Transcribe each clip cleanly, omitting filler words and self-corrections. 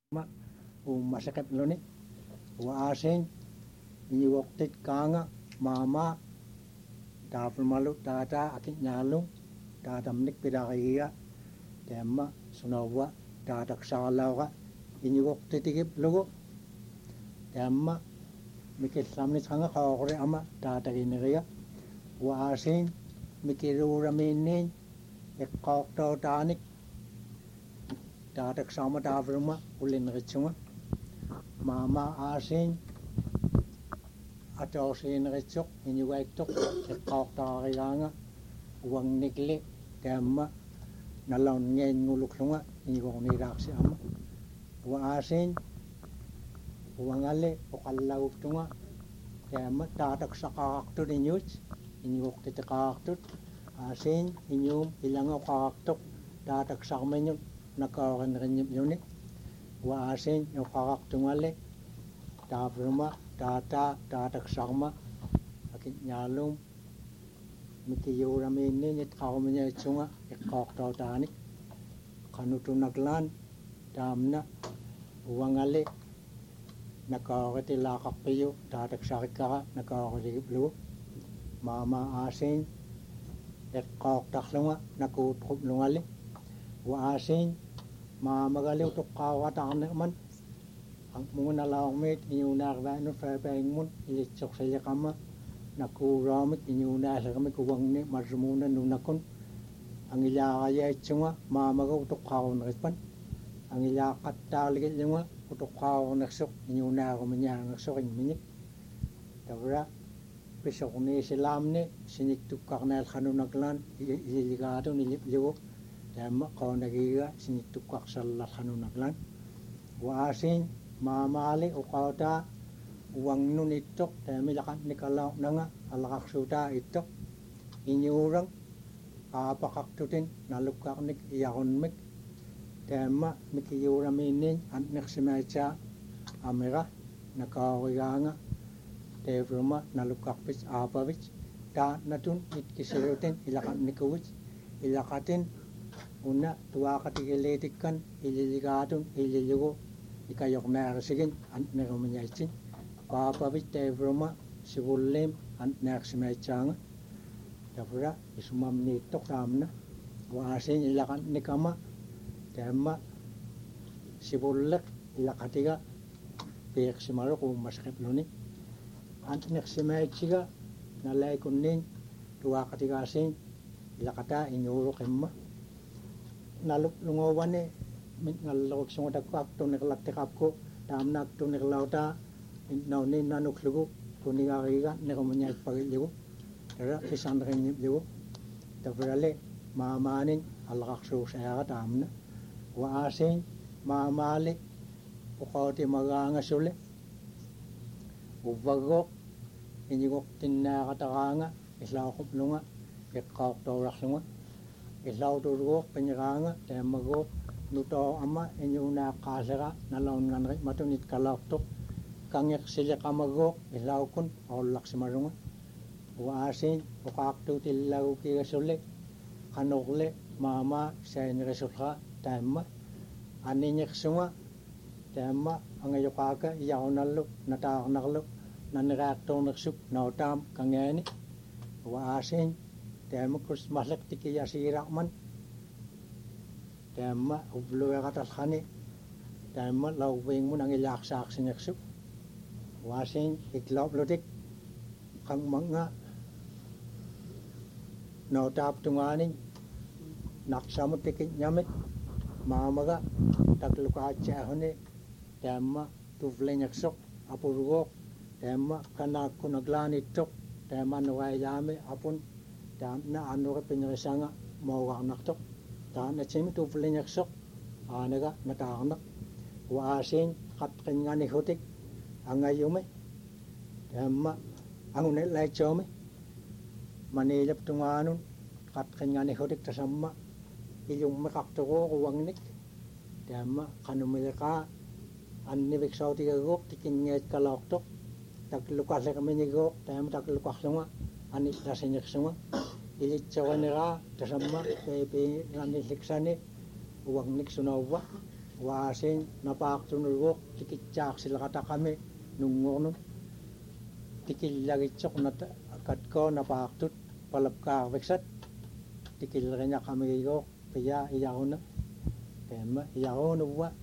ma masakit loni wa asin ni waktit kanga mama daful malu tata akit nyalung tatam nik pidakaya temma sunawa tatak salawa ini waktit ikip lugo temma mikil samni sanga kawakore ama tatak iniriya wa asin mikirura minin ekkakto tanik tatak sama dafulma ulin ritsuma mama asin atosin ritsuk ini waituk ekkakto ariganga uang nikli temma nalaun ngayon nguluk lunga ini kong niraksi ama wa asin uang ale pokalaw tunga temma tatak sa kakakto ninyuts ini wakti kakakto asin inyum ilangaw kakakto tatak sa kamenyum nakawakan renyum yunit wa asin yung kakakto ngale tapurma tata tatak sa kama akit nyalum mikiyura minin it kaumenya itsunga ikkakto tanik kanutu naglan damna uwangale nakawakati lakak piyo tatak sakit kaka nakawakati kiplo mama asin ikkaktak lunga nakutkop lungale wa asin mamagali utok kawatak naman ang muna laumit inyunak ba no fabang mun ilitsok sa yakama nakuramit inyuna sa kami kuwang ni marumuna nunakon ang ilakaya itsunga mamaga utok kawan nakitpan ang ilakat taligit lunga utok kawan naksok inyuna ako manya naksok inyminik tabra pisok ni silam ni siniktukak na kanunaglan ililigado nilipliwo tama kawan nagiga siniktukak sa kanunaglan wa asin mamali ukauta uang nun itok tama lakat nikalaw nanga alakak suta itok inyurang apakaktutin nalukak nik iyakon mik tama mikiyura minin at naksimaycha amira nakawiganga tevruma nalukak pich apavich ta natun itkisirutin ilakat nikawich ilakatin una tuwakatigilitikan ililigatun ililigo ikayok nakasigin at nakamanyaychin papavich tevruma sigulim at naksimaychanga tapura isumam nitok tamna waasin ilakat nikama tama sibulak ilakatiga piyek simaro kung masakit luni at naksimaychiga nalay kunin tuwakatigasin ilakata inyuro kemma nalungawane ngalawag sungadag ko akto nakalaktikap ko tamna akto nakalawta naunin nanuklugo kunigariga nakamanyayt pagiligo tara isang nakanyiligo tabrale mamanin alakakso saya tamna wa asin mamali ukauti magangasule ubagok inyigok tinakatakanga islaw kuplunga ikkak tawraksunga islaw turgok penyeranga temagok nuto ama inyuna kasera nalaun nganrit matunit kalaktok kangyak sila kamagok islaw kun aulak simarunga wa asin ukakto tilaw kigasule kanokle mama sayin resulka tama aninyak sunga tama angayokaka iyaunalo nataknaklo nanrakto naksuk nautam kangeni wa asin tama kus maslak tiki yasirakman tama ubluya katalkhani tama lawing mo nang ilaksak sinaksuk wa asin iklaw lodik kang mga nautap tunganin naksamot tikit nyamit mamaga taklukachahone tama tuflenyaksok apurugok tama kanakko naglanitok tama nuwailame apun tamna anuka pinrisanga mawaknaktok tana chimi tuflenyaksok anaga nataknak wa asin katkin nga ni hutik angayume tama angunay laichome manilap tunganun katkin nga ni hutik tasama ilung makaktoko kuwangnik tama kanumilaka annibik sautigagok tikinyet kalaktok taglukasle kami nigok tama taglukasle anit nasinyaksuma ilitsawanira tasama pepe nganiliksani uwangnik sunawa waasin napaaqtunulguuq tikitsaaqsilaqataqami nunguornut tikillagitsoq nata katkoo napaaqtut palapkaarviksat tikilleriñaqamigiguuq piyaa iyauna teema iyaun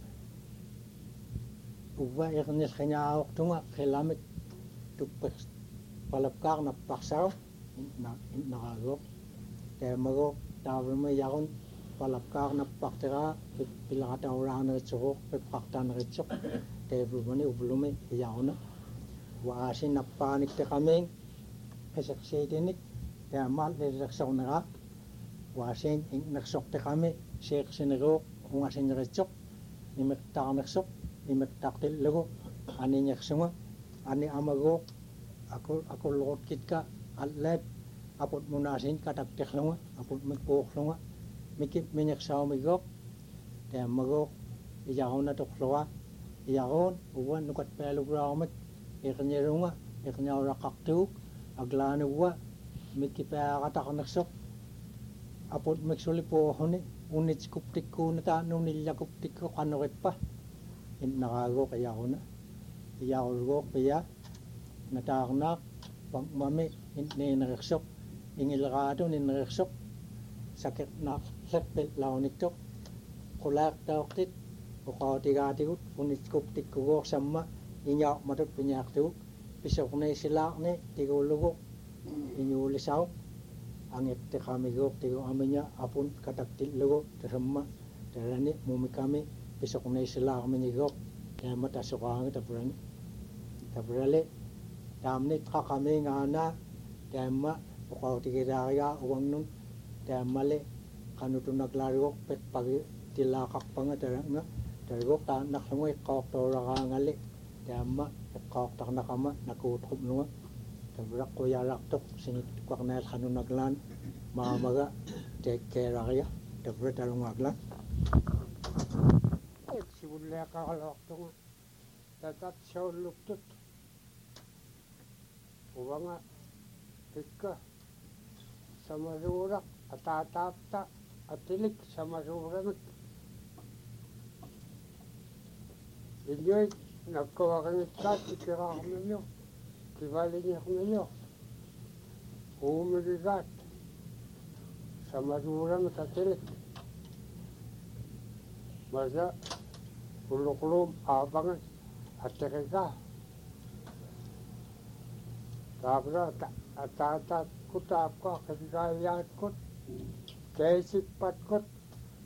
uwa iqnilqiñaauqtunga qilamik tuppiq palapkaarnappaqsaru naqaguuq teemaguuq taavima iyaun palapkaarnappaqtiraa pilaqatauraaneritsuquuq piqqartaneritsoq teevlumani uvlumi iyauna waasin nappaanikteqamiing qisiqsiitinik teamaal liliqsorneraa waasin ingnersorteqami siiqsiniruuq ungasinneritsoq imiqtaarnersoq imiqtaqtillugu aniñersunga ani amaguuq akulluqutkitka alleep aput munaasin katakterlunga aput mikpuuqlunga mikip miñersaumigoq teamaguuq iyauna tuqlua iyaun uwan nukat peelugraamik iqnirunga iqñauraqartuuk aglaanuwa mikipeaqataqnersoq aput miksulipuuhuni unitsikuptikkuunataanunillakuptikku qanurippa innaqaaguuq iyauna iyaulguuq piya nataarnaaq pangmami inniinerirsoq ingileraatun innerirsoq sakiqnaarlerpil launiktoq qulaaqtaortit uqautigaatigut unitsikuptikkuguorsamma iñaaqmatut piñaartuguk pisorniisilaarni tiguulugu iñuulisauq angiqtiqamiguuq tigu amiña apun kataktillugu tasamma tarani mumikami pisorniisilaarmiñiguuq teema tassuqaangi tapurali taamni qaqamiingaanaa teema uqautigilaarigaa uwangnun teemali qanutunaklaariguuq piqpagi tilaaqarpanga taranga tariguuq taannarlungu iqqaortooraraangali teema iqqaortarnaqama nakuutqupnunga tapuraqquyaalaqtoq singittuqarnaal qanunaklaan maamaga teekkeeraria tapuratalungaaklaan sivulleeqaraloortunga tatat soulluktut uvanga pikka samasuuraq ataataapta atilik samasuuramik iñuit nakkuaqingitkaat tikiraarmillu kivaliñiqmillu uumigigaat samasuuramik atilik masa ulluqluum aapangan attiqigaa taapra ataataat kutaapkaa qivigaayyaatkut keisippatkut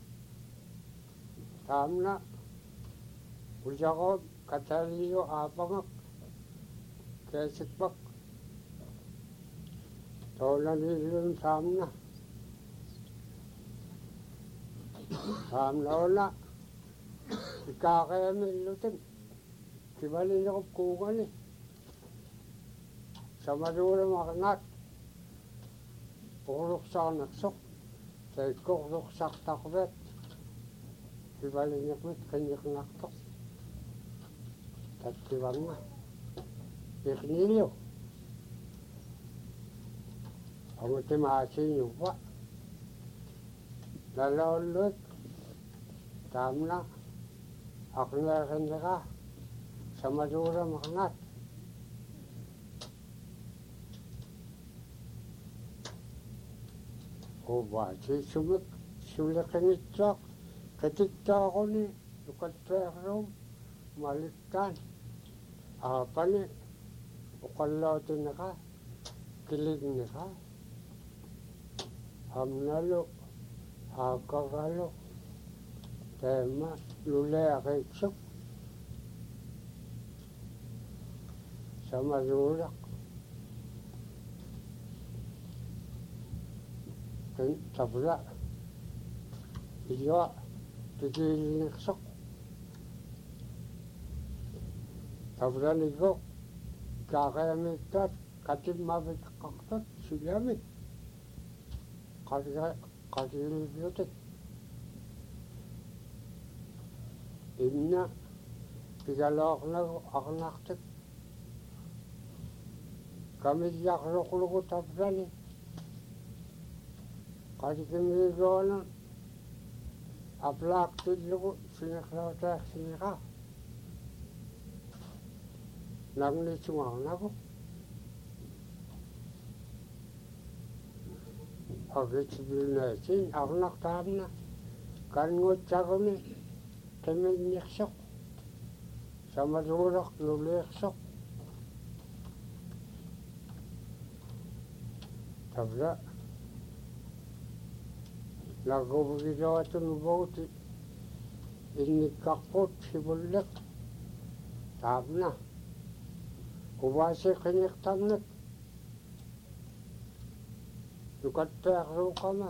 taamna uljaqoot kataliyo aapangak keisippak toolaniillun taamnaona ikaaqeemillutin kivaliñoqup kuugani samasuuramaqnaat uqluqsaarnaqsoq teikkoqluqsartaqvet kivaliñoqmit qinniqnartoq tatkivanga iqnillu amutimaasiiñuvva naloolluik taamna aqneeqinniqa samasuuramaqnaat uvaasiissumik suliqingitsoq qitittaaquni nukatteeqruum malikkaan aapani uqallootinneqa kiligneqa hamnalu haakagalu teema luleaqiitsuk samasuuraq tapra iyua tikiiliniqsoq tapranigo kaaqeemiktat katimmaviqqartat sulamik qasiilivlutik inna pigalooqnagu aqnartik kamillaqluqlugu taprani qasikimiigoona aplak tillugu sinaqlautaaq siniqa nangnisungaarnagu agitsbilnaasin arnaqtaamna kannguutsaguni qiminniqsoq samaluuraq nuliiqsoq tabla laguvigiloatunu innikkarput sivulleq taamna uvaasiqiniqtarnek nukatteaqluuqama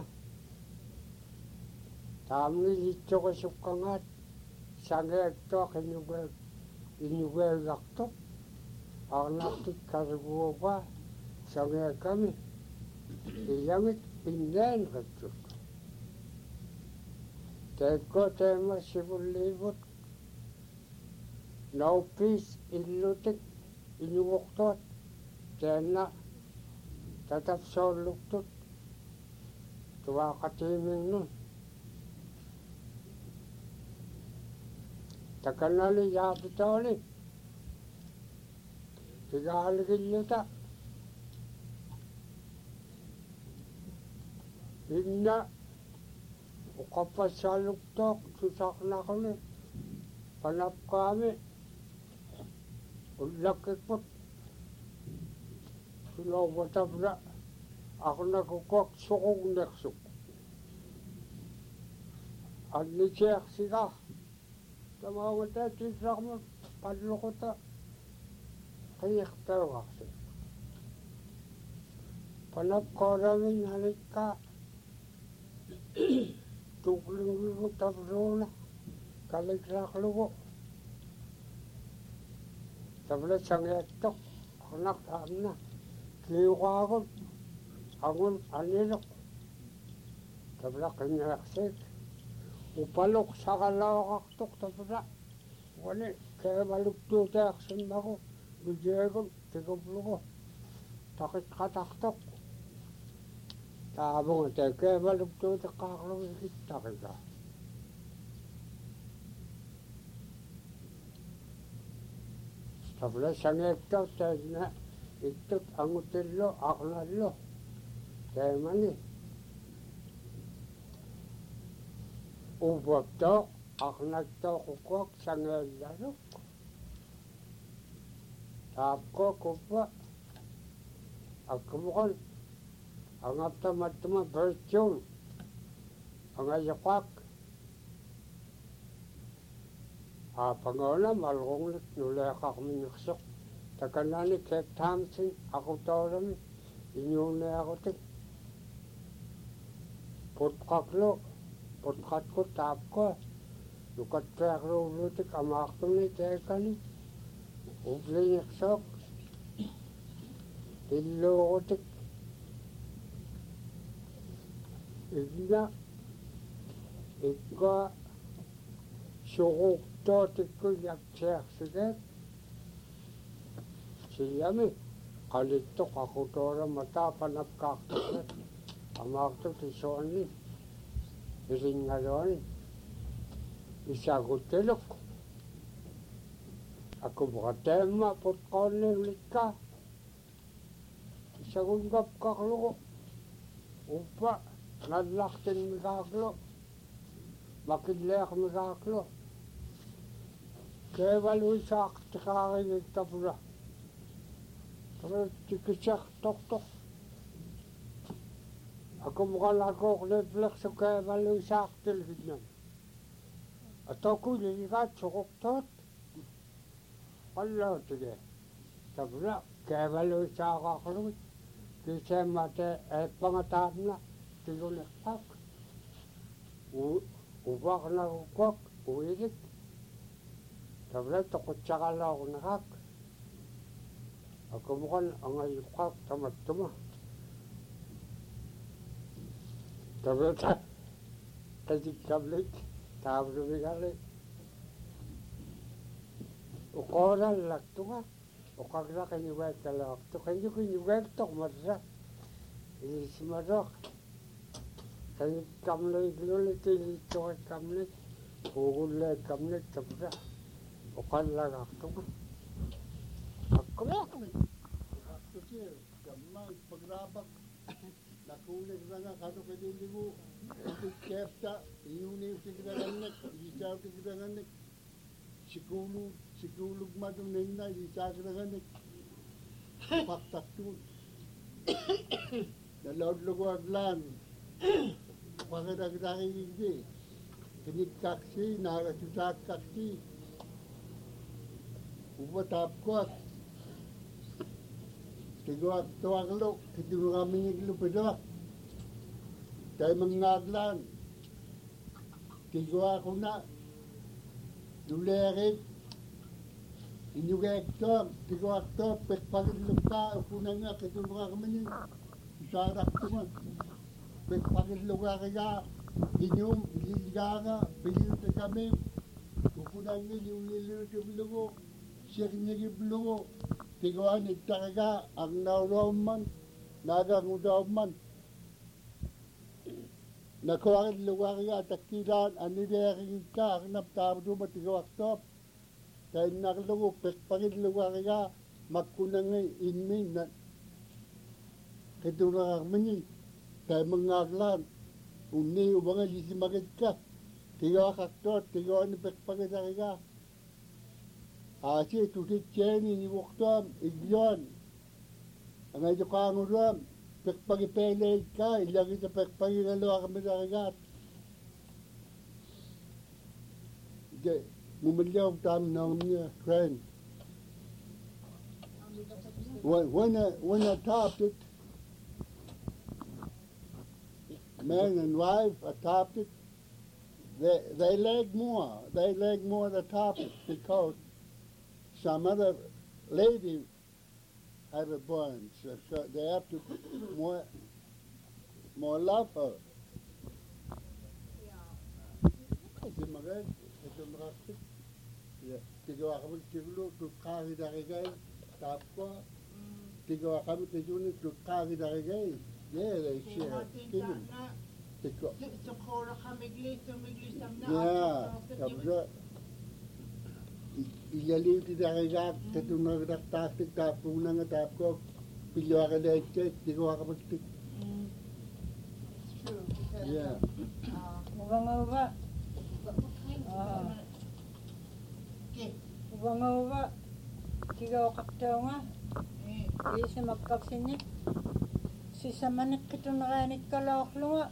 taamni litsoqisuqqangaat sangeektoaq innugeegartoq arnartik kasuguuqa sangeekami ilamik inneenriksut teekko teema sivulliivut nauppiis illutik inuuqtoot teenna tatapsoolluqtut tuaqatiiminnun takanali yaapitooli tigaaligilluta inna uqappassaalluqtooq susaqnaquni panapkaami ullakkikput sulouvvatavla arnakukoq suqugneqsuq annisiaqsiga tamaamata tisarma palluquta qiiqtauqarsi panapqaaramin halikka tuqlungigu tavruuna kalikraaqlugu tavla sangeettoq arnaqtaamna kiuqaagun angun aniluq tavla qinneeqsiik upaluq saqalaoqartuq tavla wani keemaluktuuteaqsimmagu mijeegun tiguplugu taqitqatartoq taamunga tee keemaluktuuteqqaarlugu ittaqiga tavla sangeektoq taasna ittut angutillu arnallu teemani uvvaptooq arnaktooqukoq sangeellaluk taapkoq uppa akkumuqan angaptamattuma pertsuun angayoqaq aapangoona malqunglik nuleeqarminneqsoq takanani keektaamsin aqutoolami iñuuneaqutik putqaqlu putqatku taapko nukatteaqluullutik amaartuni teekani ubliñiqsoq illuuqutik igna ikka suquqtootikku yakseaqsigeek siyami qalittoq aqutoolamataa panapkaartuqet amaartut isuanni iringaluani isaguttiluk akumuqateemma putqoonniulikka isagungapqarlugu uppa nallartinmigaaqlu makilleeqmigaaqlu keevaluisaaqtiqaarigik tikisaqtortoq akumuqalaquuqliipleqsu keevaluisaaqtilginnam atokuliligaat suquqtoot qallootige tavla keevaluisaaqaaqlugit kiseemmate eeppangataapna tiguliqqaq uvarnagukoq uilik tavla toqutsaqalaorneqaq akumuqan angayuqqaq tamattuma tavla tajikkavlik taavlumigali uqoorallaktuga uqaqlaqiñugaekkalaaqtu qiñuqiñugeektoq marra ilismaroq Kaya kamle luli tili toy kamle. Ugulle kamle tabra. Okalla gaktunga. Akkume. Kecil, gamang pagrabak. Nakulik ranga kado kedilimu. Itu kepta, iuni usikiranganek, isa usikiranganek. Sikulug madum nenna, isa kiranganek. Faktak tuh. Nalaud lugu aglan. Pagkadagdagi hindi. Kinik kaksi, nakasusak kaksi. Ubatap ko. Tigo tuwag lo, kitulong kami ng lupa. Tayo mangaglan. Tigo ako na. Dulerit. Inyuga ektor. Tigo aktor. Pekpagin lupa. Upuna nga, kitulong kami ng isarak tuman. Pekpagin lupa kaya. Inyum, iligaga. Pilito kami. Upuna nga, yung nilito bilugo. Siya kinyagi bilugo. Tigoan itaraga ang nauroman, nagangudaman. Nakuwagin lugar nga takilan, anilerin ka, ang naptado matigaw top. Kaya nakalungo, pekpagin lugar nga, magkunang inmin na kitulungan mani. Kaya mangaglan, uni ubanga lisimagit ka. Tigaw kaktot, tigaw ni pekpagin nga. Asi tutit cheni ni waktam igyon. Ang ay kang ulam pagpagipele ka ilagi sa pagpagigalo kami sa kagat. De mumilyaw tam na niya friend. When I topped it, man and wife topped it. They leg more. They leg more to top it because some other lady had a born, so they have to more love her. Kasi magay, ito makakit. Tigawa kami siguro, tukari darigay, tap ko. Tigawa kami siguro, tukari darigay. Yeah, they share. Tiko. Yeah, tapos ilalim ti daragat katong nagtaktik tapong nga tap ko pilyo ka leche di ko kapagtik. Yeah. Ubang-uba. Ubang-uba. Tigaw kaktaw nga. Di sa magkaksin niya. Si samanik kito nakainit kalaklo nga.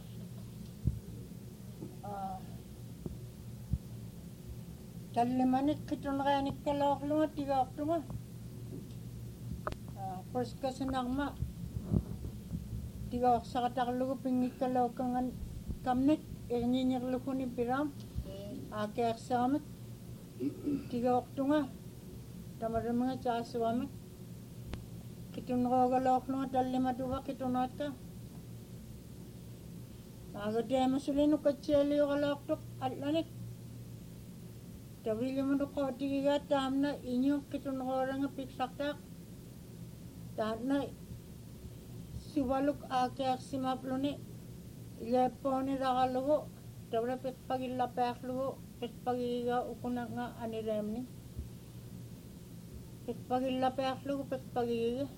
Talimanit kito nakainit kalaklo nga. Tigaklo nga. First kasi nakma. Tigak sa kataklo ko pingit kalaw kangan kamnit. Irinyinyarlo ko ni Piram. Kaya kasamit. Tigaklo nga. Tamara mga tsasawamit. Kito nakagalaklo nga. Talimatuwa kito nata. Agadaya masulino katseli yung kalaktok at lanik. Tabili mo na ko tigiga tam na inyo kito nakarang nga piksaktak. Tahan na siwaluk akyak simaplo ni. Ilepo ni rakalugo. Tabla pitpagilapek lugo. Pitpagiga ukunak nga anirem ni. Pitpagilapek lugo pitpagiga.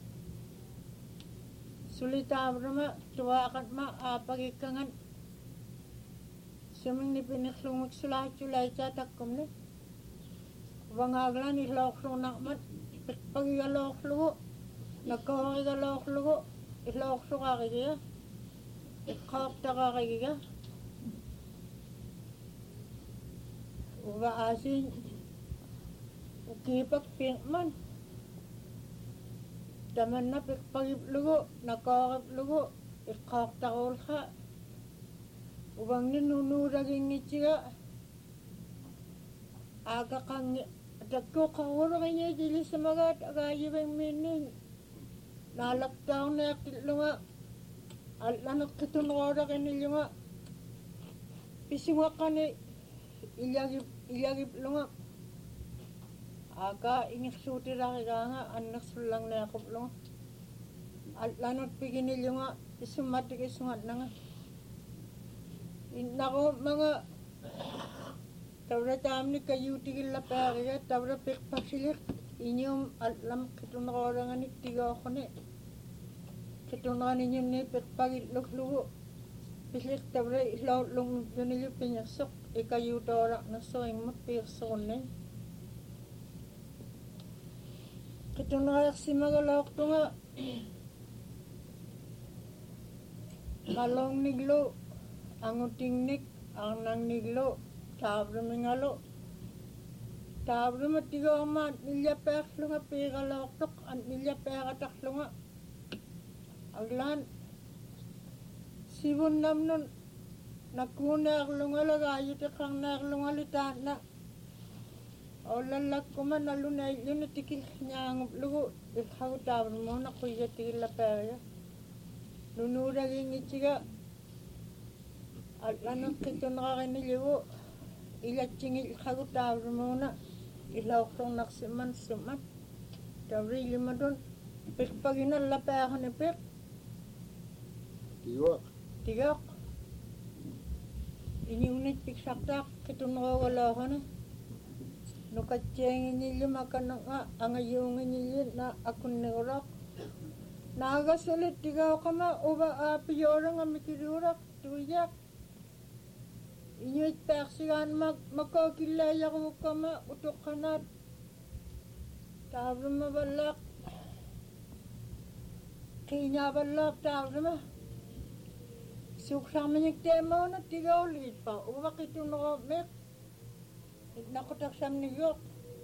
Sulita abra tuwakat pagikangan. Suming ni piniklungag sulay sa takom ni. Bangaglan iloklo nakmat. Pagigaloklo. Nagkakigaloklo. Iloklo kakigiga. Ikakta kakigiga. Uga asin. Ukipak pinkman. Daman na pagiplugo, nakakaplugo, ikaktakol ka. Ubang ninunuraging nitiga. Aga kang, dagko kakuro kanya dili sa magat, agayibang mining. Nalaktaw na yakitlo nga. Alanak kitunora kanilyo nga. Pisinga ka ni, ilyagip lo nga. Aga inisuti rakika nga, anak sulang na yakop lo nga. At lanot piginilyo nga, isumatik isungat na nga. Nako mga tawra tamni kayu tigilla pariga tawra pek pasilik inyum alam ketunrangan ni tiga khone ketunrangan inyum ni pek pagi luklugu pislik tawra ilaw lung yunilu pinyasok ikayu tora naso ingmat pirsone ketunrangan simagalok tunga kalong niglo anguting nik ang nang niglo tabre mingalo tabre matigo ma nilya perlunga pigalok an nilya perataklunga aglan sibun namnon nakunerlunga lagayute kang nerlunga litana olalak kuma nalunay yun tikil nyang lugo ikhaw tabre mo na kuya tikil la perya nunuraging ichiga alano ketunrangan liwo ilachingil ikhaw tabre mo na ilaw naksiman suman tabre limadon pagpaginan la perya ni pek tigak ini unit piksaktak ketunrangan wala kana nukacheng ini makan nga angayung ini na akun neurak naga sulit tiga kama uba api orang amikirurak tuyak ini persigan makakilaya ko kama utok kanat tabre mabalak kinya balak tabre ma suksang menyek temo na tiga ulit pa uba kitunrangan mek nakotak sam New York.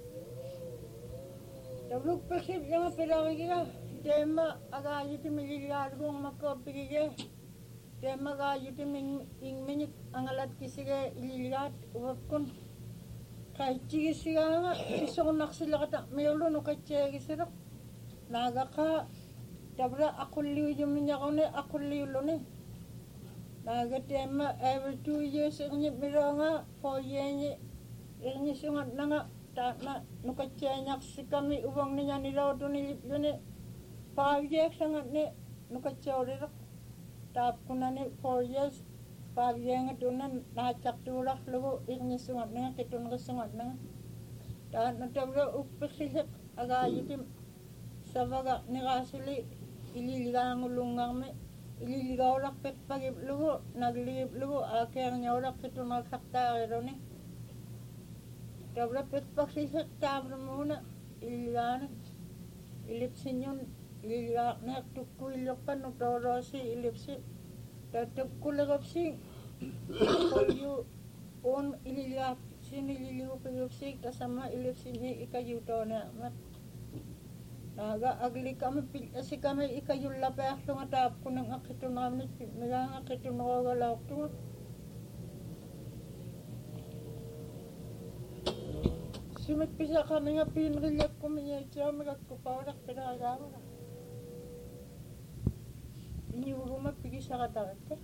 Tabluk persib yang pelagi kita, tema agak jadi miliar gong makapikige, tema agak jadi menyek angalat kisige ililat wapun kaji kisiga nga isong naksila kata mayulo no kaji kisirok naga ka tabra akulliu jumnya kone akulliu lo ne naga tema every 2 years ini mironga 4 years ini sungat nanga tak na nukacenya sikami uang niya nilaw do nilipyone 5 years sangat ne nukacori rak tap kunane 4 years 5 years ngadunan nacak turak lugo ini sungat nanga kitun ka sungat nanga tak na tabra upisilik aga yitim sabaga nirasili ililigang ulungang me ililigaw rak pek pagip lugo naglip lugo akyang nyorak kitun magsakta ero ne tabra pek paksisik tabra muna iligana ilipsinyon iligana tukku ilokan utorosi ilipsi tatukku lagapsi koyu on iligap sin ililigo pagapsi kasama ilipsinyi ikayutona mat naga agli kami pilasi kami ikayulla pa nga tap kunang akitun kami nagang akitun ko galak tu Sumit pisa kami nga pinrilyak ko minya siya magagkupawarak pinagagawa na. Inyuro mapigi sa katakate.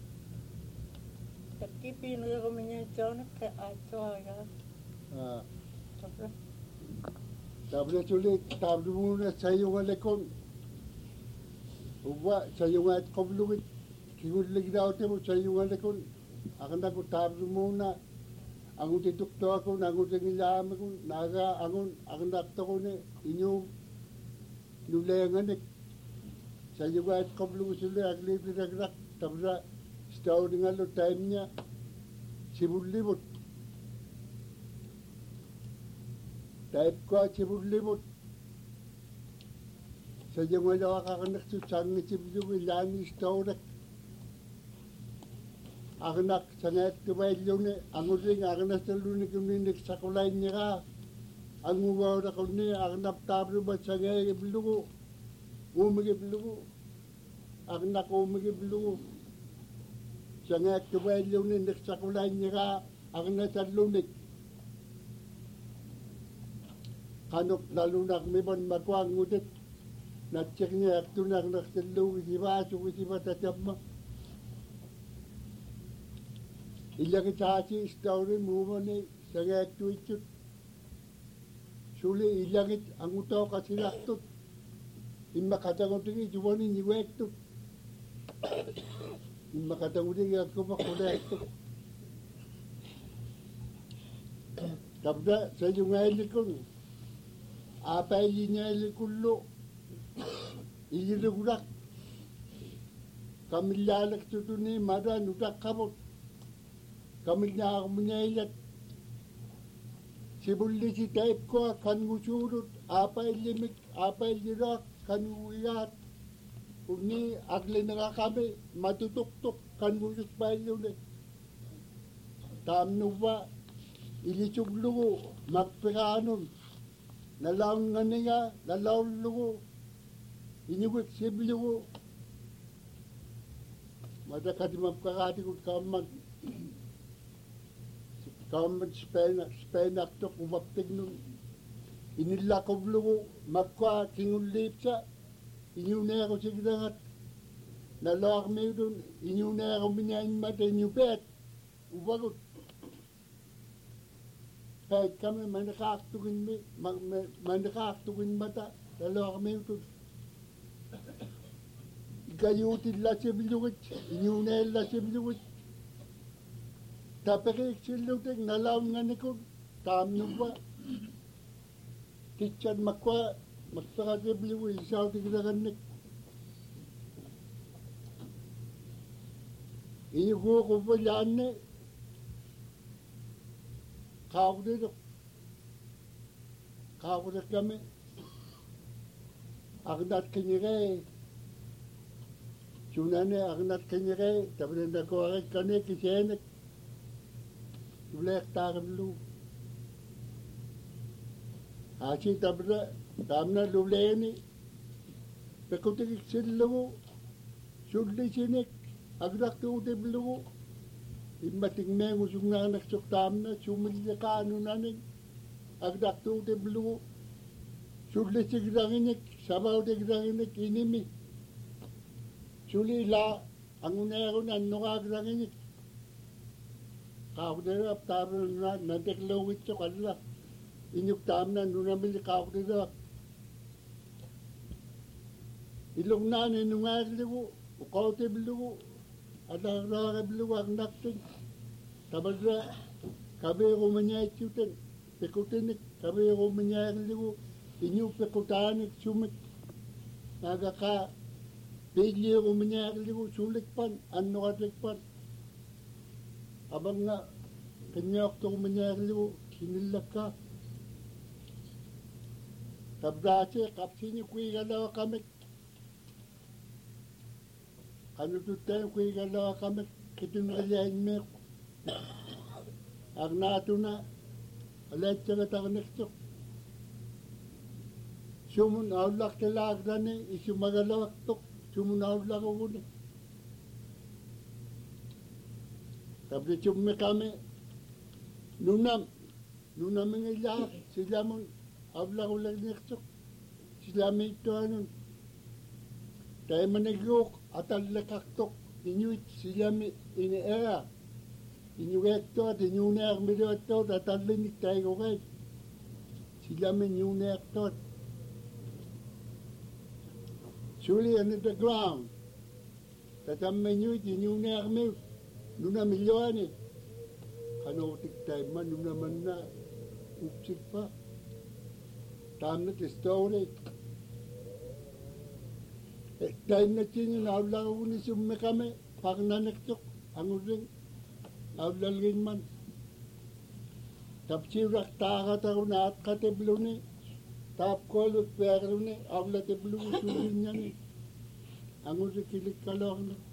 Taki pinrilyak ko minya siya na kaya ato aga. Sobra. Tabla sulit tabla muna sa iyo walekon. Uwa sa iyo at koblungit. Kigulig daw mo sa iyo walekon. Akan ako tabla muna. Angun titukto ako, angun tingilama ko, naga angun nakto ko ni inyo nulengan ni sa iyo at koblung sila agli pinagrak tabla staw nga lo time niya sibulibot type ko sibulibot sa iyo nga kakanak su sang sibulibot ilani staw rak Agnak sangat kebaiknya ni, anguring agnak selalu ni kemini sekolah ni ka, anguwa ora kuni agnak tabru bacangai belum, umur belum, agnak umur belum, sangat kebaiknya ni sekolah ni ka, agnak selalu ni, kanok lalu nak meban makuang ngudet, nak ceknya tu nak selalu siapa tetap Ilagi taati istauri mumani sangat tuicut. Suli ilagit ang utaw kasinaktot. Imma katangutingi juwani niwektut. Imma katangutingi ako makulektot. Tabda sa yung ailikon. Apa inya ilikullo. Iyilugurak. Kamillalak tutuni mada nutak kabot. Kamilyak munyailat. Sibulli si taip ko kan ngusurut. Apa ilimik, apa ilirak kan nguyat. Uni agli na kami matutuktok kan ngusut pa ilulit. Tamnuwa ilisuglugo magpiranon. Nalaon nga niya, nalaon lugo. Inyugit siblugo. Madakati mapkakati ko kaman. Kaman spenak to kumaptig nun. Inilakob lugo, magkwa kingulip sa. Inyunay ako sigidangat. Nalawak may dun, inyunay ako minyain mata inyupet. Ubagot. Kahit kami manakaktukin mata, dalawa kami ito. Ikayutin la siya bilukit, inyunay la siya bilukit. Tapakik silutik, nalaon nga nikod, tamno pa. Kitsan makwa, magpakasya bilukit, isaw tigdagan nik. Inyuko ko pa yan eh. Kawudet kami. Agnat kinyere. Sunane agnat kinyere. Tapi na korek kane kisenek. Ulek taran lu. Aci tabra tamna luleni. Pekutik sillu. Sudli sinek. Agnat tuute blu. Immating mengu sung anak sok tamna sumilya kanu naning agdak tu de blu sulle sigranginek sabaw de granginek inimi suli la angunero nan no agranginek kaw de ap tarun na nadek lowit so kala inyuk tamna nunamil kaw de ilong na ni nungarligo ukaw de blu ada orang beluang nakting, tabadra kabe rumanya cutan, pekutenik kabe rumanya liu, inyu pekutanik cumik, naga ka pegi rumanya liu sulik pan, anoratik pan, abang na kenyok tu rumanya liu kinilaka, tabrace kapsinya kui galaw kamik. Kanu tutai kui galaw kami kitun kalian me. Agna tuna alat jaga taganek tok. Sumun aulak telag dane isu magalak tok. Sumun aulak awuni. Tapi cuma kami nunam mengilah silamun aulak ulang nek tok. Silami itu anun. Tayo managok atal lekaktok inyuit silami ini era inyuekto at inyuner midoto tatalinik tayo kay silami inyunerto suli on the ground tatam inyuit inyuner mi nuna milyoni kanotik tayo man nuna man na upsik pa tamnat story dahil na sini naulak ako ni summe kami, pag nanaktok, ang uring, naulalgin man. Tap sirak takat ako na at katiblo ni, tap kolot pero ni, awla tiblo usulin niya ni. Ang uring kilik kalok na.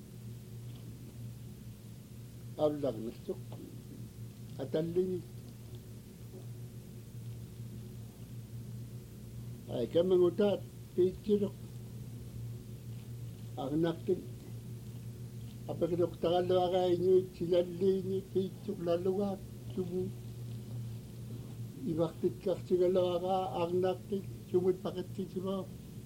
Awlak naktok, at alingit. Ay kami ngutat, pichirok. Ang nakting apagdok tagalo kay inyo silali ni pichuk laluwa sumu ibaktit ka sigalo ka ang nakting sumut paket sisimo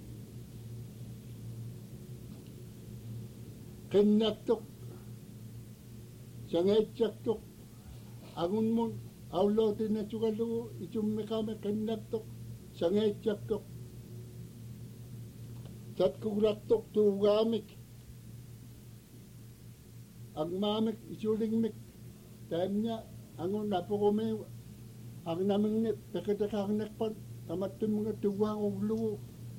kenaktok sangay chaktok agun mon awlo tin na sugalo itum kame kenaktok sangay chaktok Sat kuratok tu gamik. Ang mamik isuling mik. Time niya, angon na po kumi. Ang namin ni pagkakang nakpan tamat yung mga tuwang uglo.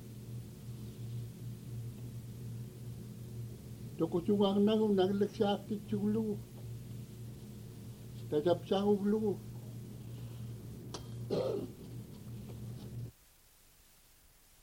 Toko tuwang nang naglaksyakit uglo. Tatap sa uglo.